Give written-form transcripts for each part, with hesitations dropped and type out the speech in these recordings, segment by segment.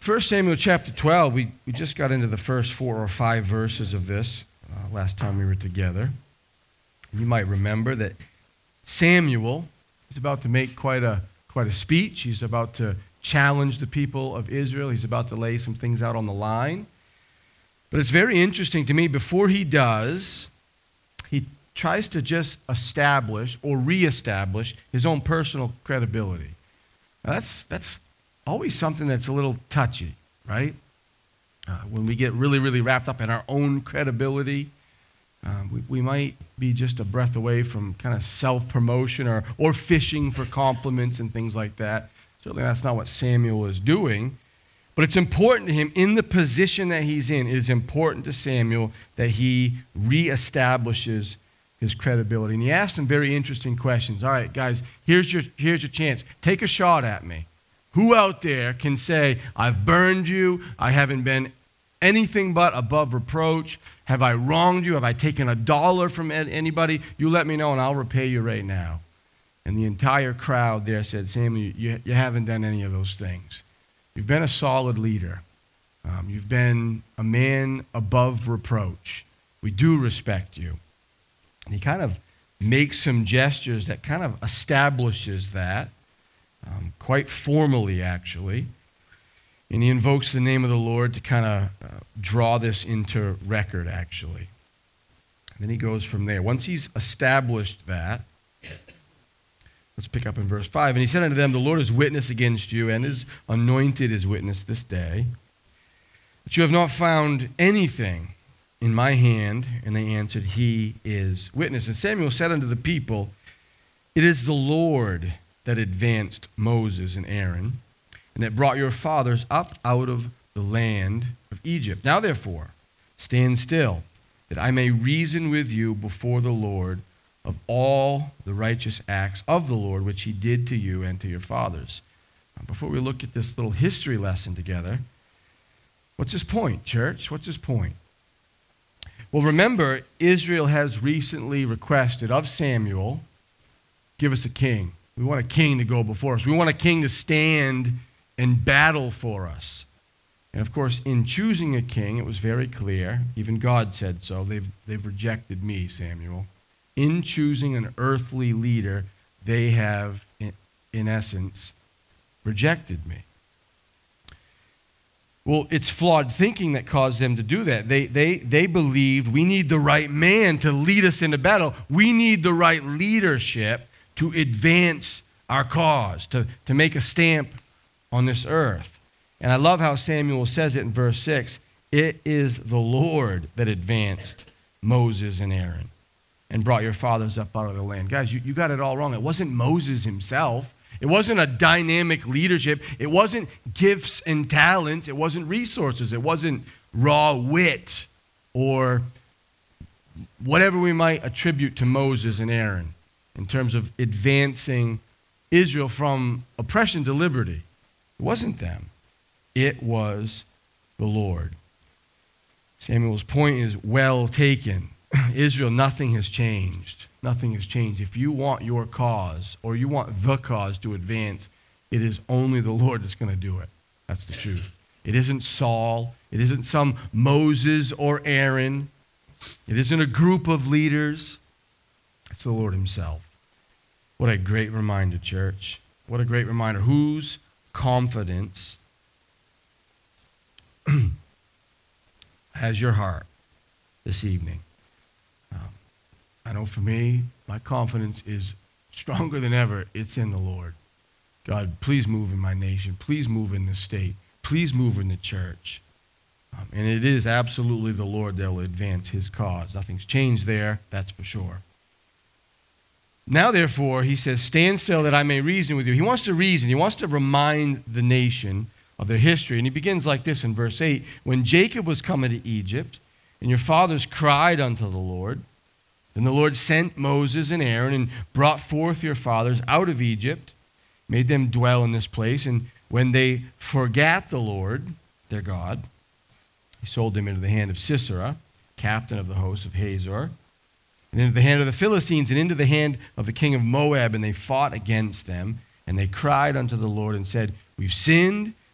1 Samuel chapter 12, we just got into the first 4 or 5 verses of this last time we were together. You might remember that Samuel is about to make quite a speech. He's about to challenge the people of Israel. He's about to lay some things out on the line. But it's very interesting to me, before he does, he tries to just establish or reestablish his own personal credibility. Now that's always something that's a little touchy, right? When we get really, really wrapped up in our own credibility, we might be just a breath away from kind of self-promotion or fishing for compliments and things like that. Certainly that's not what Samuel is doing. But it's important to him, in the position that he's in, it is important to Samuel that he reestablishes his credibility. And he asked some very interesting questions. All right, guys, here's your chance. Take a shot at me. Who out there can say, I've burned you, I haven't been anything but above reproach, have I wronged you, have I taken $1 from anybody? You let me know and I'll repay you right now. And the entire crowd there said, Samuel, you haven't done any of those things. You've been a solid leader. You've been a man above reproach. We do respect you. And he kind of makes some gestures that kind of establishes that. Quite formally, actually. And he invokes the name of the Lord to kind of draw this into record, actually. And then he goes from there. Once he's established that, let's pick up in verse 5. And he said unto them, the Lord is witness against you, and is anointed is witness this day, that you have not found anything in my hand. And they answered, He is witness. And Samuel said unto the people, It is the Lord that advanced Moses and Aaron, and that brought your fathers up out of the land of Egypt. Now therefore, stand still, that I may reason with you before the Lord of all the righteous acts of the Lord, which he did to you and to your fathers. Now, before we look at this little history lesson together, what's his point, church? What's his point? Well, remember, Israel has recently requested of Samuel, give us a king. We want a king to go before us. We want a king to stand and battle for us. And of course, in choosing a king, it was very clear. Even God said so. They've rejected me, Samuel. In choosing an earthly leader, they have, in essence, rejected me. Well, it's flawed thinking that caused them to do that. They believed we need the right man to lead us into battle. We need the right leadership to advance our cause, to make a stamp on this earth. And I love how Samuel says it in verse 6. It is the Lord that advanced Moses and Aaron and brought your fathers up out of the land. Guys, you got it all wrong. It wasn't Moses himself. It wasn't a dynamic leadership. It wasn't gifts and talents. It wasn't resources. It wasn't raw wit or whatever we might attribute to Moses and Aaron in terms of advancing Israel from oppression to liberty. It wasn't them. It was the Lord. Samuel's point is well taken. Israel, nothing has changed. Nothing has changed. If you want your cause or you want the cause to advance, it is only the Lord that's going to do it. That's the truth. It isn't Saul. It isn't some Moses or Aaron. It isn't a group of leaders. It's the Lord himself. What a great reminder, church. What a great reminder. Whose confidence has your heart this evening? I know for me, my confidence is stronger than ever. It's in the Lord. God, please move in my nation. Please move in this state. Please move in the church. And it is absolutely the Lord that will advance his cause. Nothing's changed there, that's for sure. Now, therefore, he says, stand still that I may reason with you. He wants to reason. He wants to remind the nation of their history. And he begins like this in verse 8. When Jacob was come into Egypt, and your fathers cried unto the Lord, then the Lord sent Moses and Aaron and brought forth your fathers out of Egypt, made them dwell in this place. And when they forgat the Lord, their God, he sold them into the hand of Sisera, captain of the host of Hazor, and into the hand of the Philistines, and into the hand of the king of Moab, and they fought against them. And they cried unto the Lord and said, we've sinned,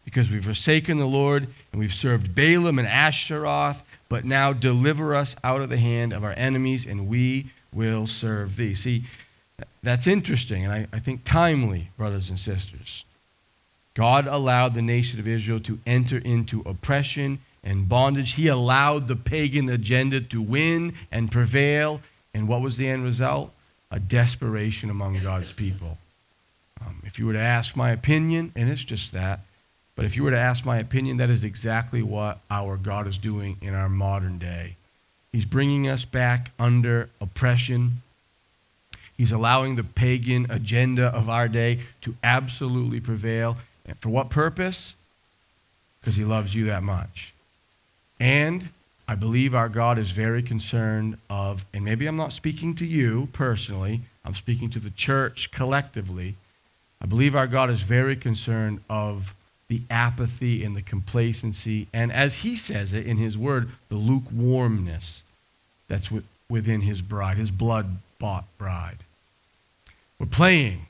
because we've forsaken the Lord and we've served Balaam and Ashtaroth, but now deliver us out of the hand of our enemies, and we will serve thee. See, that's interesting, and I think timely, brothers and sisters. God allowed the nation of Israel to enter into oppression and bondage. He allowed the pagan agenda to win and prevail. And what was the end result? A desperation among God's people. If you were to ask my opinion, and it's just that, but if you were to ask my opinion, that is exactly what our God is doing in our modern day. He's bringing us back under oppression. He's allowing the pagan agenda of our day to absolutely prevail. And for what purpose? Because he loves you that much. And I believe our God is very concerned of, and maybe I'm not speaking to you personally, I'm speaking to the church collectively. I believe our God is very concerned of the apathy and the complacency, and as he says it in his word, the lukewarmness that's within his bride, his blood-bought bride. We're playing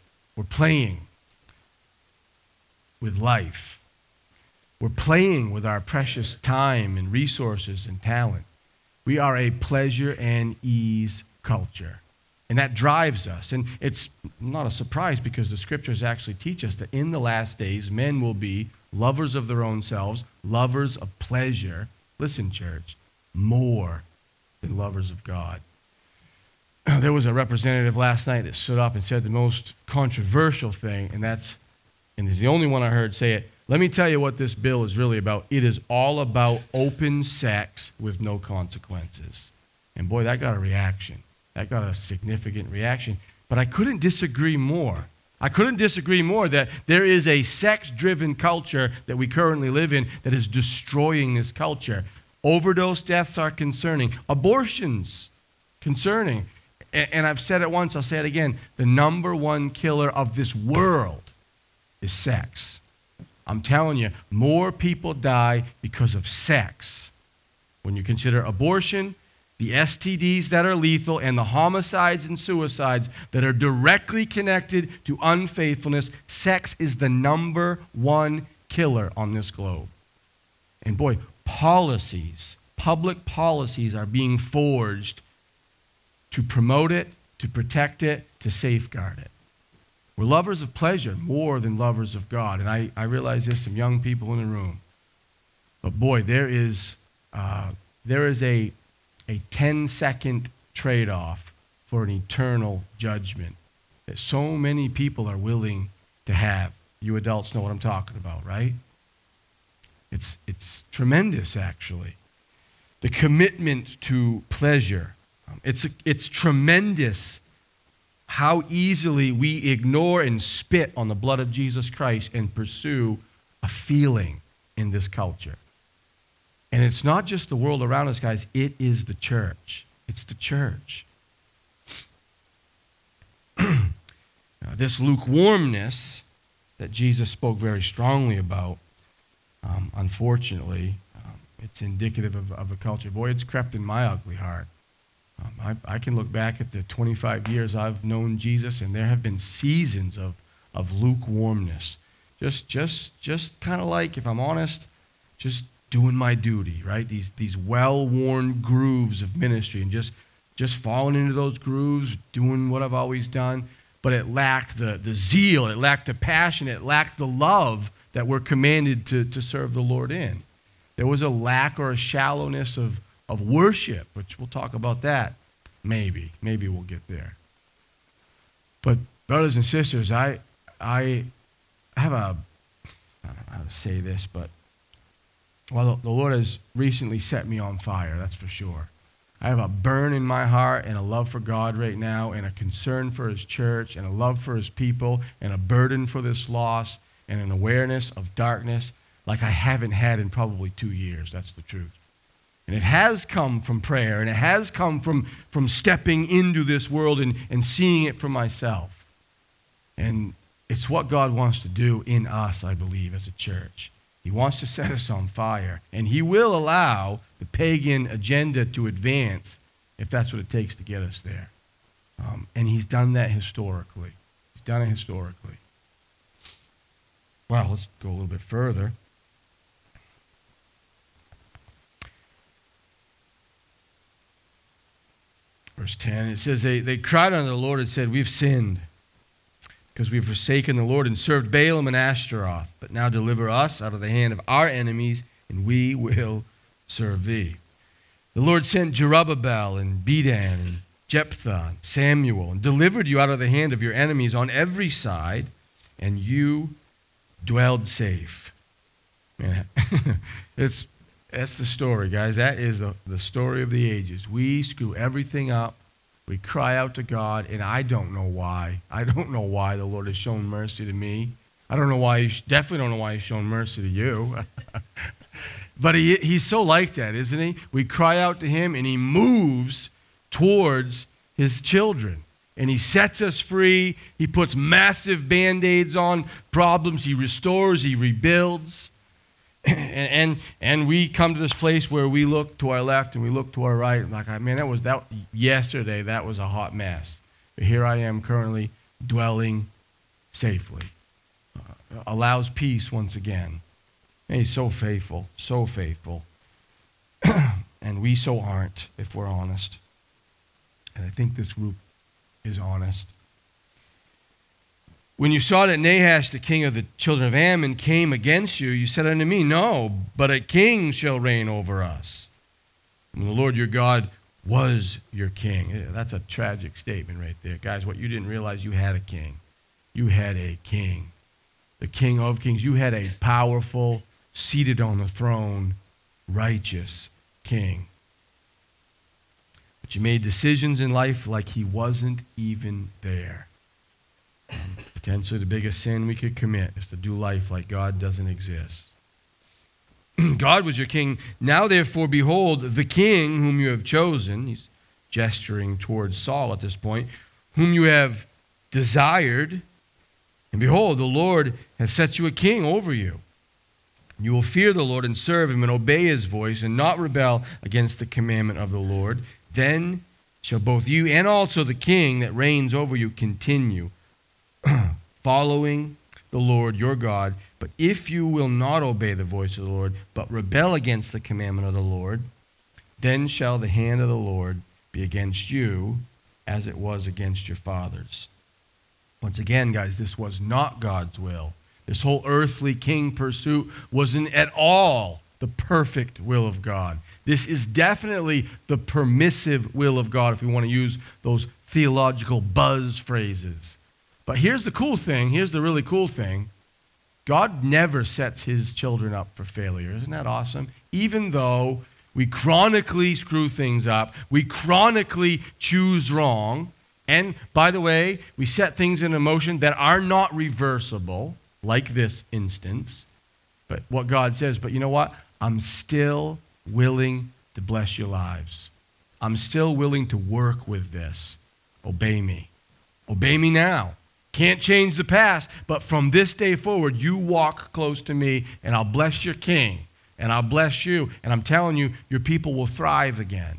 with life. We're playing with our precious time and resources and talent. We are a pleasure and ease culture. And that drives us. And it's not a surprise because the scriptures actually teach us that in the last days, men will be lovers of their own selves, lovers of pleasure. Listen, church, more than lovers of God. There was a representative last night that stood up and said the most controversial thing, and he's the only one I heard say it. Let me tell you what this bill is really about. It is all about open sex with no consequences. And boy, that got a reaction. That got a significant reaction. But I couldn't disagree more. I couldn't disagree more that there is a sex-driven culture that we currently live in that is destroying this culture. Overdose deaths are concerning. Abortions, concerning. And I've said it once, I'll say it again. The number one killer of this world is sex. I'm telling you, more people die because of sex. When you consider abortion, the STDs that are lethal, and the homicides and suicides that are directly connected to unfaithfulness, sex is the number one killer on this globe. And boy, public policies are being forged to promote it, to protect it, to safeguard it. We're lovers of pleasure more than lovers of God. And I realize there's some young people in the room. But boy, there is a 10-second trade-off for an eternal judgment that so many people are willing to have. You adults know what I'm talking about, right? It's tremendous, actually. The commitment to pleasure. It's tremendous how easily we ignore and spit on the blood of Jesus Christ and pursue a feeling in this culture. And it's not just the world around us, guys. It is the church. It's the church. This lukewarmness that Jesus spoke very strongly about, unfortunately, it's indicative of a culture. Boy, it's crept in my ugly heart. I can look back at the 25 years I've known Jesus, and there have been seasons of lukewarmness. Just kind of like, if I'm honest, just doing my duty, right? These well-worn grooves of ministry, and just falling into those grooves, doing what I've always done. But it lacked the zeal, it lacked the passion, it lacked the love that we're commanded to serve the Lord in. There was a lack or a shallowness of worship, which we'll talk about that. Maybe we'll get there. But brothers and sisters, I have I don't know how to say this, but well, the Lord has recently set me on fire, that's for sure. I have a burn in my heart and a love for God right now, and a concern for his church, and a love for his people, and a burden for this loss, and an awareness of darkness like I haven't had in probably 2 years. That's the truth. And it has come from prayer, and it has come from stepping into this world and seeing it for myself. And it's what God wants to do in us, I believe, as a church. He wants to set us on fire, and he will allow the pagan agenda to advance if that's what it takes to get us there. And he's done that historically. He's done it historically. Well, let's go a little bit further. verse 10. It says, they cried unto the Lord and said, we've sinned, because we've forsaken the Lord and served Balaam and Ashtaroth. But now deliver us out of the hand of our enemies, and we will serve thee. The Lord sent Jerubbaal and Bedan and Jephthah and Samuel, and delivered you out of the hand of your enemies on every side, and you dwelled safe. Man, that's the story, guys. That is the story of the ages. We screw everything up. We cry out to God, and I don't know why. I don't know why the Lord has shown mercy to me. I don't know why. Definitely don't know why He's shown mercy to you. But He's so like that, isn't He? We cry out to Him, and He moves towards His children. And He sets us free. He puts massive Band-Aids on problems. He restores. He rebuilds. And we come to this place where we look to our left and we look to our right. I'm like, man, yesterday, that was a hot mess. But here I am currently dwelling safely. Allows peace once again. And He's so faithful, so faithful. And we so aren't, if we're honest. And I think this group is honest. When you saw that Nahash, the king of the children of Ammon, came against you, you said unto me, no, but a king shall reign over us. And the Lord your God was your king. That's a tragic statement right there. Guys, what you didn't realize, you had a king. You had a king. The King of Kings. You had a powerful, seated on the throne, righteous king. But you made decisions in life like He wasn't even there. Potentially the biggest sin we could commit is to do life like God doesn't exist. God was your king. Now therefore, behold, the king whom you have chosen, he's gesturing towards Saul at this point, whom you have desired, and behold, the Lord has set you a king over you. You will fear the Lord and serve Him and obey His voice and not rebel against the commandment of the Lord. Then shall both you and also the king that reigns over you continue following the Lord your God. But if you will not obey the voice of the Lord, but rebel against the commandment of the Lord, then shall the hand of the Lord be against you as it was against your fathers. Once again, guys, this was not God's will. This whole earthly king pursuit wasn't at all the perfect will of God. This is definitely the permissive will of God, if we want to use those theological buzz phrases. But here's the cool thing. Here's the really cool thing. God never sets His children up for failure. Isn't that awesome? Even though we chronically screw things up, we chronically choose wrong, and by the way, we set things in motion that are not reversible, like this instance. But what God says, but you know what? I'm still willing to bless your lives. I'm still willing to work with this. Obey me. Obey me now. Can't change the past, but from this day forward, you walk close to me, and I'll bless your king, and I'll bless you, and I'm telling you, your people will thrive again.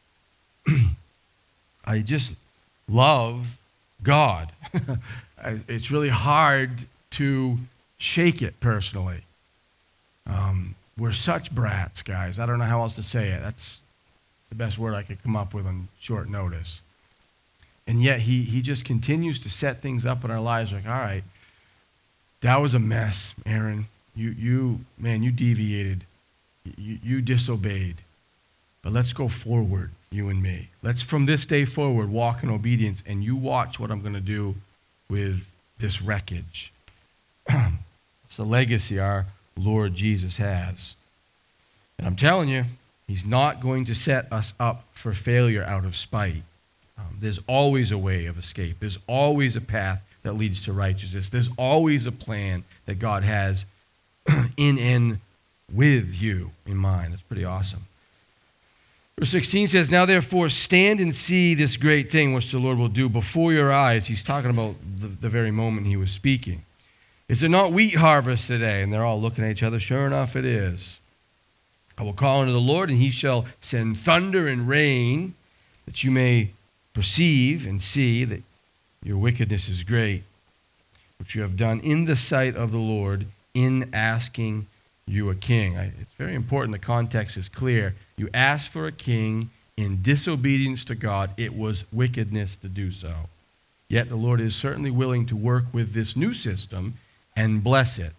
I just love God. It's really hard to shake it personally. We're such brats, guys. I don't know how else to say it. That's the best word I could come up with on short notice. And yet he just continues to set things up in our lives like, all right, that was a mess, Aaron. You deviated. You disobeyed. But let's go forward, you and me. Let's from this day forward walk in obedience, and you watch what I'm going to do with this wreckage. It's the legacy our Lord Jesus has. And I'm telling you, He's not going to set us up for failure out of spite. There's always a way of escape. There's always a path that leads to righteousness. There's always a plan that God has in and with you in mind. That's pretty awesome. Verse 16 says, now therefore stand and see this great thing which the Lord will do before your eyes. He's talking about the very moment He was speaking. Is it not wheat harvest today? And they're all looking at each other. Sure enough, it is. I will call unto the Lord, and He shall send thunder and rain, that you may perceive and see that your wickedness is great, which you have done in the sight of the Lord in asking you a king. It's very important the context is clear. You asked for a king, in disobedience to God, it was wickedness to do so. Yet the Lord is certainly willing to work with this new system and bless it.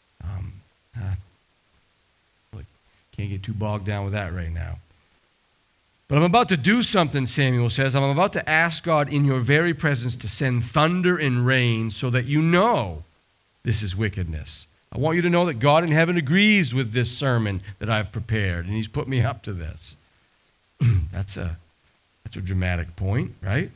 Really can't get too bogged down with that right now. But I'm about to do something, Samuel says. I'm about to ask God in your very presence to send thunder and rain so that you know this is wickedness. I want you to know that God in heaven agrees with this sermon that I've prepared, and he's put me up to this. That's a dramatic point, right?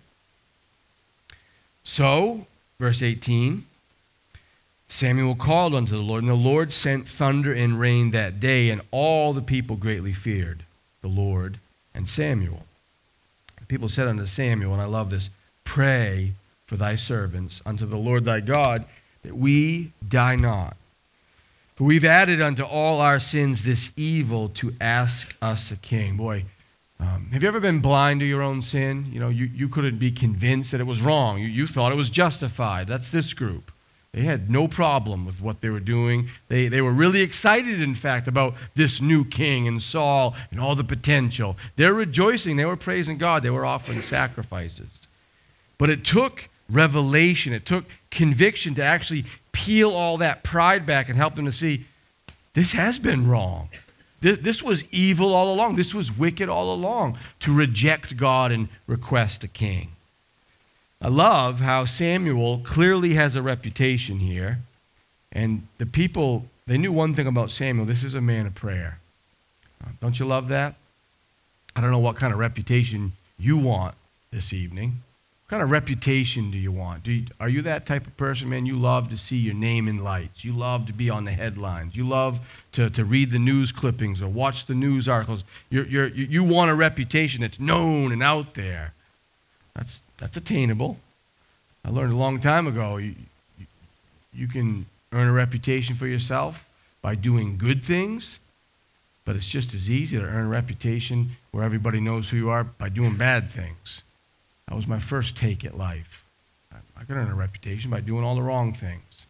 So, verse 18, Samuel called unto the Lord, and the Lord sent thunder and rain that day, and all the people greatly feared the Lord and Samuel. The people said unto Samuel, and I love this, pray for thy servants unto the Lord thy God, that we die not. For we've added unto all our sins this evil to ask us a king. Boy, have you ever been blind to your own sin? You know, you couldn't be convinced that it was wrong. You thought it was justified. That's this group. They had no problem with what they were doing. They were really excited, in fact, about this new king and Saul and all the potential. They're rejoicing. They were praising God. They were offering sacrifices. But it took revelation. It took conviction to actually peel all that pride back and help them to see this has been wrong. This was evil all along. This was wicked all along, to reject God and request a king. I love how Samuel clearly has a reputation here. And the people, they knew one thing about Samuel. This is a man of prayer. Don't you love that? I don't know what kind of reputation you want this evening. What kind of reputation do you want? Are you that type of person, man? You love to see your name in lights. You love to be on the headlines. You love to read the news clippings or watch the news articles. You want a reputation that's known and out there. That's attainable. I learned a long time ago, you can earn a reputation for yourself by doing good things, but it's just as easy to earn a reputation where everybody knows who you are by doing bad things. That was my first take at life. I could earn a reputation by doing all the wrong things.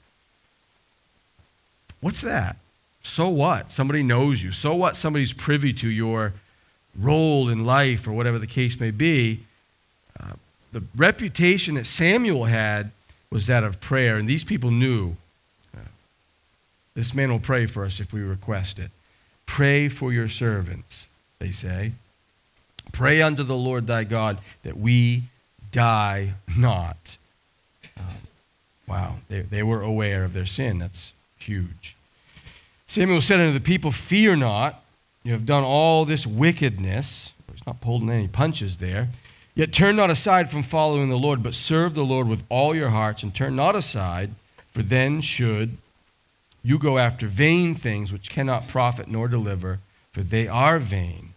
What's that? So what? Somebody knows you. So what? Somebody's privy to your role in life or whatever the case may be. The reputation that Samuel had was that of prayer, and these people knew this man will pray for us if we request it. Pray for your servants, they say. Pray unto the Lord thy God that we die not. Wow, they were aware of their sin. That's huge. Samuel said unto the people, fear not, you have done all this wickedness. He's not pulling any punches there. Yet turn not aside from following the Lord, but serve the Lord with all your hearts, and turn not aside, for then should you go after vain things which cannot profit nor deliver, for they are vain.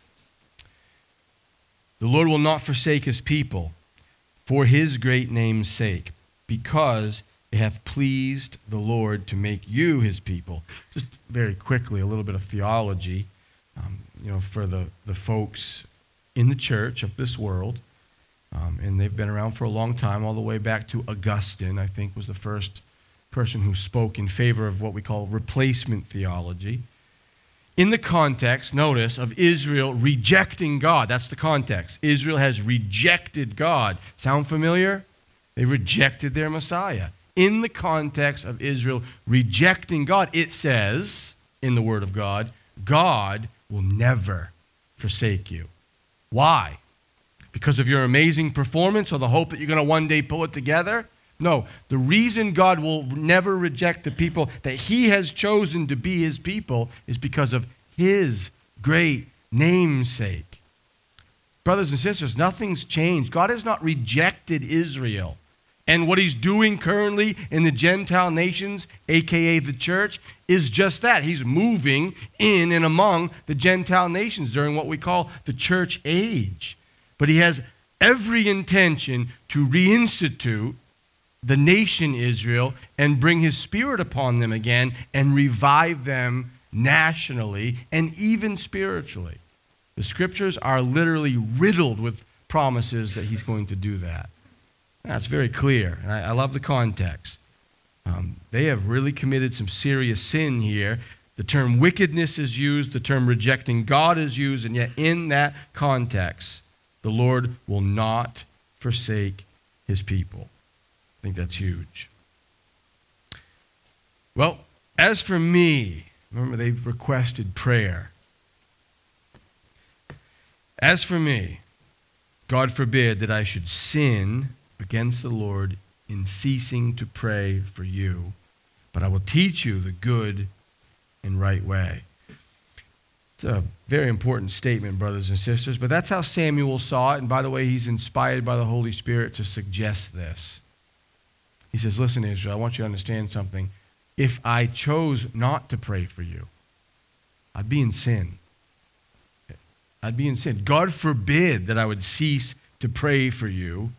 The Lord will not forsake his people for his great name's sake, because it hath pleased the Lord to make you his people. Just very quickly, a little bit of theology, for the folks in the church of this world, and they've been around for a long time, all the way back to Augustine, I think, was the first person who spoke in favor of what we call replacement theology. In the context, notice, of Israel rejecting God. That's the context. Israel has rejected God. Sound familiar? They rejected their Messiah. In the context of Israel rejecting God, it says, in the Word of God, God will never forsake you. Why? Because of your amazing performance or the hope that you're going to one day pull it together? No. The reason God will never reject the people that he has chosen to be his people is because of his great name's sake. Brothers and sisters, nothing's changed. God has not rejected Israel. And what he's doing currently in the Gentile nations, a.k.a. the church, is just that. He's moving in and among the Gentile nations during what we call the church age. But he has every intention to reinstitute the nation Israel and bring his spirit upon them again and revive them nationally and even spiritually. The scriptures are literally riddled with promises that he's going to do that. That's very clear, and I love the context. They have really committed some serious sin here The term wickedness is used, the term rejecting God is used, and yet in that context, the Lord will not forsake his people. I think that's huge. Well, as for me, remember they've requested prayer. As for me, God forbid that I should sin against the Lord in ceasing to pray for you, but I will teach you the good and right way. It's a very important statement, brothers and sisters, but that's how Samuel saw it. And by the way, he's inspired by the Holy Spirit to suggest this. He says, listen, Israel, I want you to understand something. If I chose not to pray for you, I'd be in sin. I'd be in sin. God forbid that I would cease to pray for you.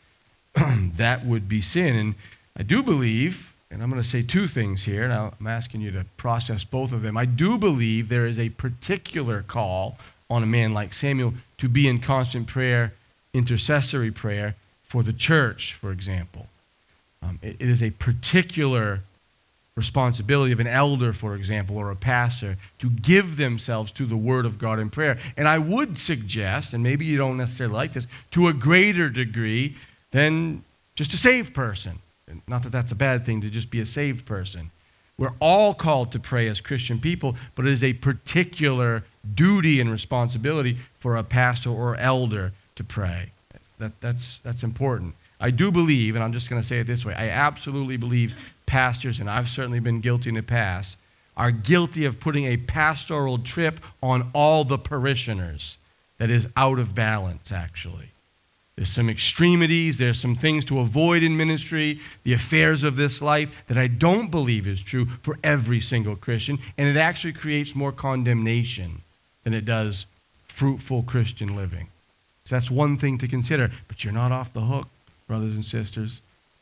That would be sin. And I do believe, and I'm going to say two things here, and I'm asking you to process both of them. I do believe there is a particular call on a man like Samuel to be in constant prayer, intercessory prayer for the church, for example. It is a particular responsibility of an elder, for example, or a pastor, to give themselves to the Word of God in prayer. And I would suggest, and maybe you don't necessarily like this, to a greater degree than just a saved person. Not that that's a bad thing to just be a saved person. We're all called to pray as Christian people, but it is a particular duty and responsibility for a pastor or elder to pray. That's important. I do believe, and I'm just going to say it this way, I absolutely believe pastors, and I've certainly been guilty in the past, are guilty of putting a pastoral trip on all the parishioners that is out of balance, actually. There's some extremities, there's some things to avoid in ministry, the affairs of this life that I don't believe is true for every single Christian, and it actually creates more condemnation than it does fruitful Christian living. So that's one thing to consider, but you're not off the hook, brothers and sisters.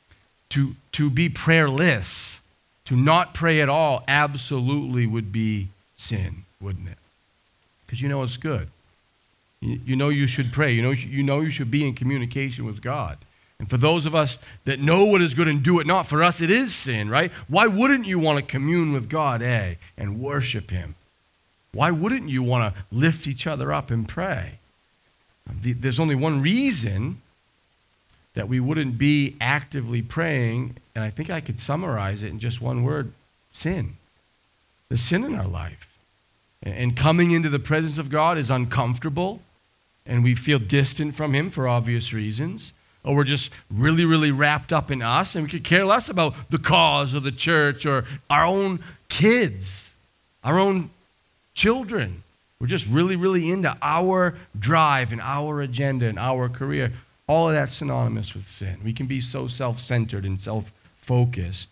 To be prayerless, to not pray at all, absolutely would be sin, wouldn't it? Because you know it's good. You know you should pray. You know you should be in communication with God. And for those of us that know what is good and do it not, for us it is sin, right? Why wouldn't you want to commune with God, and worship him? Why wouldn't you want to lift each other up and pray? There's only one reason that we wouldn't be actively praying, and I think I could summarize it in just one word: sin. There's sin in our life. And coming into the presence of God is uncomfortable, and we feel distant from him for obvious reasons. Or we're just really, really wrapped up in us, and we could care less about the cause of the church or our own kids, our own children. We're just really, really into our drive and our agenda and our career. All of that's synonymous with sin. We can be so self-centered and self-focused.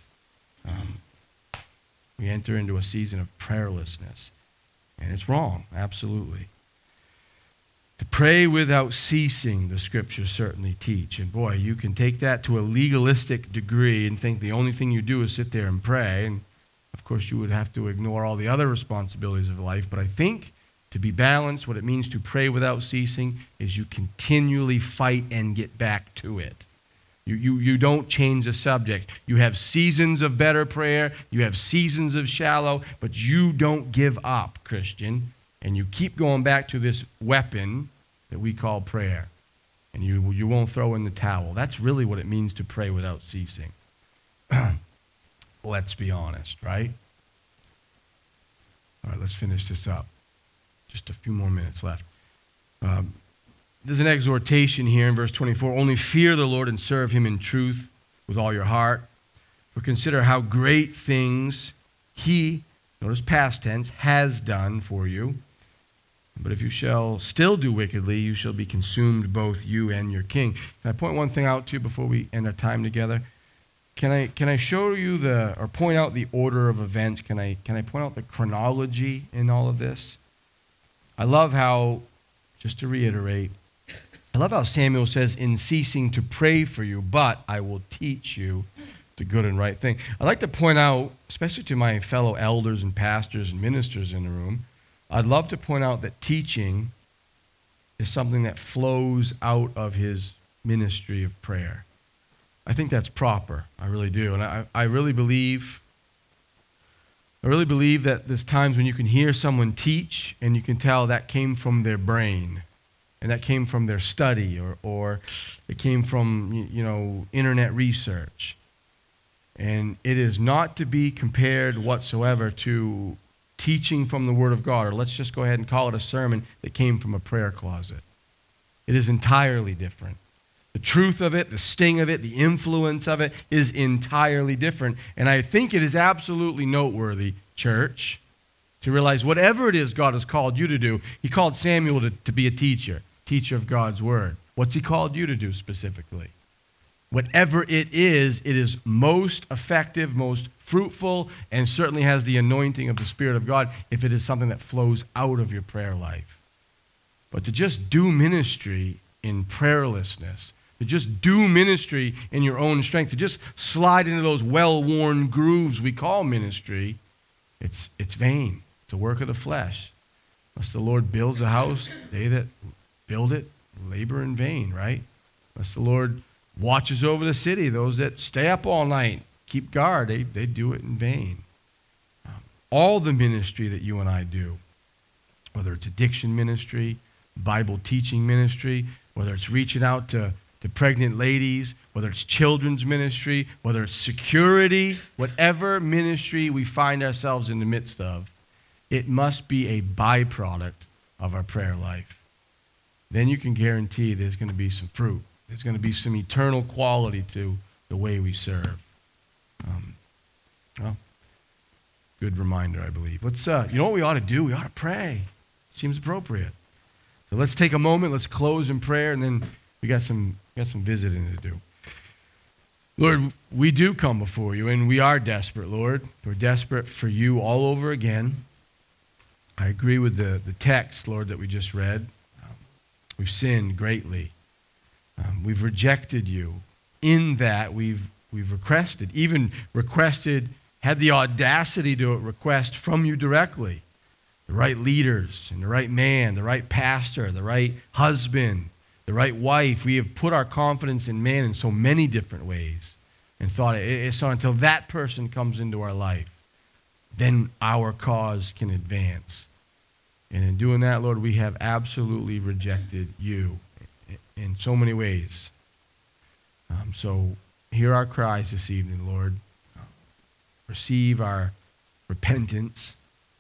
We enter into a season of prayerlessness. And it's wrong, absolutely. To pray without ceasing, the scriptures certainly teach. And boy, you can take that to a legalistic degree and think the only thing you do is sit there and pray. And of course, you would have to ignore all the other responsibilities of life. But I think to be balanced, what it means to pray without ceasing is you continually fight and get back to it. You don't change the subject. You have seasons of better prayer. You have seasons of shallow, but you don't give up, Christian. And you keep going back to this weapon that we call prayer. And you won't throw in the towel. That's really what it means to pray without ceasing. Let's be honest, right? All right, let's finish this up. Just a few more minutes left. There's an exhortation here in verse 24. Only fear the Lord and serve him in truth with all your heart. For consider how great things he, notice past tense, has done for you. But if you shall still do wickedly, you shall be consumed, both you and your king. Can I point one thing out to you before we end our time together? Can I show you or point out the order of events? Can I point out the chronology in all of this? I love how, just to reiterate, I love how Samuel says, in ceasing to pray for you, but I will teach you the good and right thing. I'd like to point out, especially to my fellow elders and pastors and ministers in the room, I'd love to point out that teaching is something that flows out of his ministry of prayer. I think that's proper. I really do. And I really believe I really believe that there's times when you can hear someone teach and you can tell that came from their brain and that came from their study or it came from, internet research. And it is not to be compared whatsoever to teaching from the Word of God, or let's just go ahead and call it a sermon that came from a prayer closet. It is entirely different. The truth of it, the sting of it, the influence of it is entirely different. And I think it is absolutely noteworthy, church, to realize whatever it is God has called you to do, he called Samuel to be a teacher of God's Word. What's he called you to do specifically? Whatever it is most effective, most fruitful, and certainly has the anointing of the Spirit of God if it is something that flows out of your prayer life. But to just do ministry in prayerlessness, to just do ministry in your own strength, to just slide into those well-worn grooves we call ministry, it's vain. It's a work of the flesh. Unless the Lord builds a house, they that build it labor in vain, right? Unless the Lord watches over the city, those that stay up all night, keep guard, they do it in vain. All the ministry that you and I do, whether it's addiction ministry, Bible teaching ministry, whether it's reaching out to pregnant ladies, whether it's children's ministry, whether it's security, whatever ministry we find ourselves in the midst of, it must be a byproduct of our prayer life. Then you can guarantee there's going to be some fruit. There's going to be some eternal quality to the way we serve. Good reminder, I believe. Let's, you know what we ought to do? We ought to pray. Seems appropriate. So let's take a moment. Let's close in prayer, and then we got some visiting to do. Lord, we do come before you, and we are desperate, Lord. We're desperate for you all over again. I agree with the text, Lord, that we just read. We've sinned greatly. We've rejected you. In that, we've requested, had the audacity to request from you directly the right leaders and the right man, the right pastor, the right husband, the right wife. We have put our confidence in man in so many different ways and thought it's not until that person comes into our life, then our cause can advance. And in doing that, Lord, we have absolutely rejected you in so many ways. So hear our cries this evening, Lord. Receive our repentance.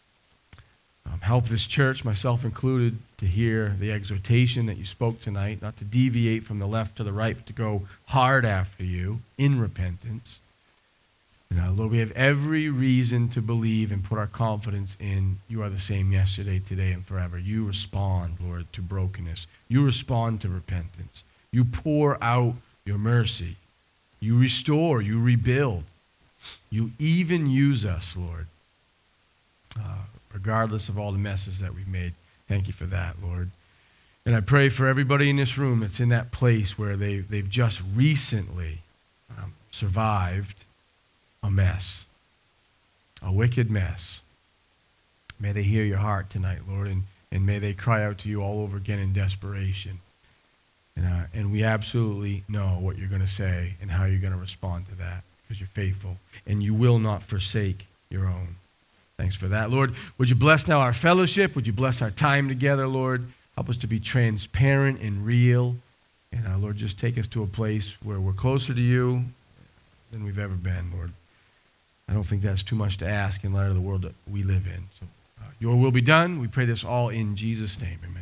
Help this church, myself included, to hear the exhortation that you spoke tonight, not to deviate from the left to the right, but to go hard after you in repentance. And Lord, we have every reason to believe and put our confidence in you are the same yesterday, today, and forever. You respond, Lord, to brokenness. You respond to repentance. You pour out your mercy. You restore. You rebuild. You even use us, Lord, regardless of all the messes that we've made. Thank you for that, Lord. And I pray for everybody in this room that's in that place where they've just recently survived a mess, a wicked mess. May they hear your heart tonight, Lord, and may they cry out to you all over again in desperation. And we absolutely know what you're going to say and how you're going to respond to that, because you're faithful, and you will not forsake your own. Thanks for that, Lord. Would you bless now our fellowship? Would you bless our time together, Lord? Help us to be transparent and real. And, Lord, just take us to a place where we're closer to you than we've ever been, Lord. I don't think that's too much to ask in light of the world that we live in. So your will be done. We pray this all in Jesus' name. Amen.